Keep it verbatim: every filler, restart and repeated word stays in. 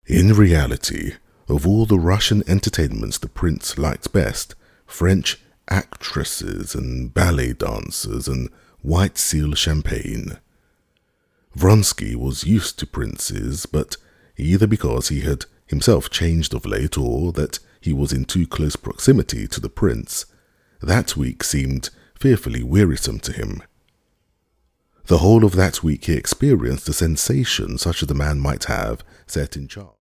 In reality, of all the Russian entertainments the prince liked best, French actresses and ballet dancers and white seal champagne. Vronsky was used to princes, but either because he had himself changed of late or that he was in too close proximity to the prince, that week seemed fearfully wearisome to him. The whole of that week he experienced a sensation such as a man might have set in charge.